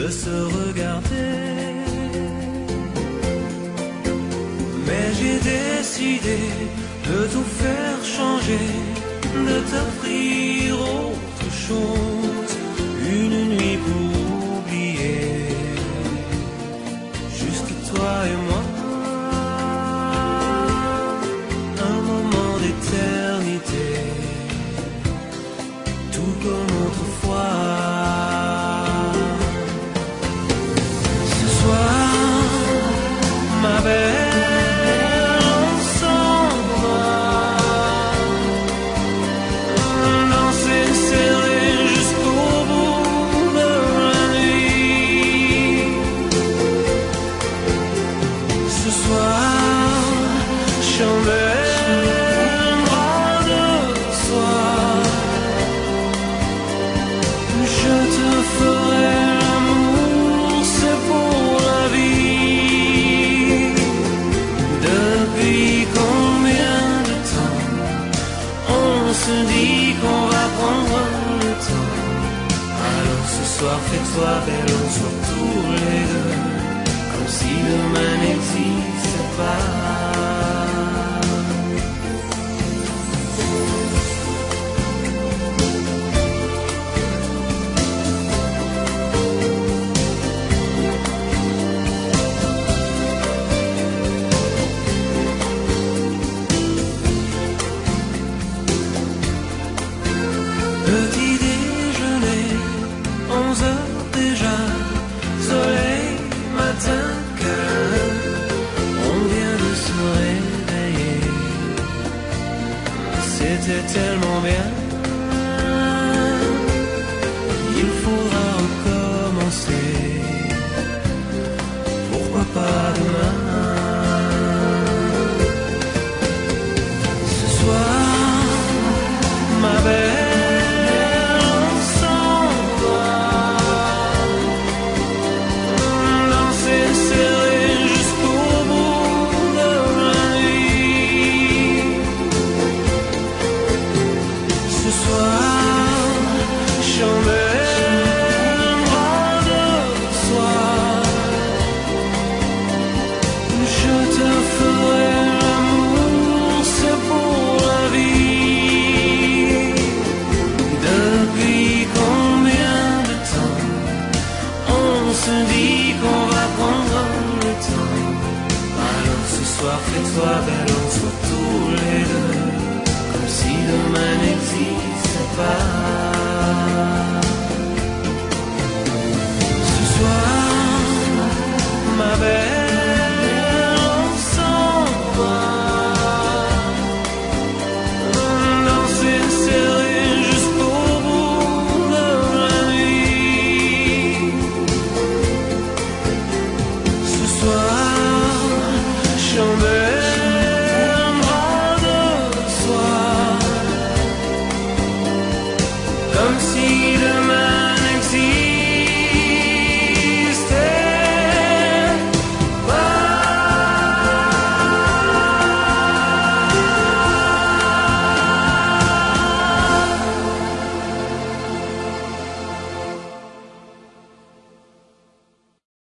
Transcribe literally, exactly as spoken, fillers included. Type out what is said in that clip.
de se regarder. Mais j'ai décidé de tout faire changer, de t'offrir autre chose, une nuit pour oublier, juste toi et moi, un moment d'éternité, tout comme autrefois. Ce soir, ma belle, fais-toi belle, on soit tous les deux, comme si demain n'existait pas. Petit déjeuner, onze heures déjà, soleil, matin, câlin, on vient de se réveiller, c'était tellement bien, il faudra recommencer, pourquoi pas demain. Ce soir, ma belle, fais-toi belle, on soit tous les deux, comme si demain n'existait pas. Ce soir, ma belle, on s'en va, danser serré jusqu'au bout de la nuit. Ce soir, chambé, comme si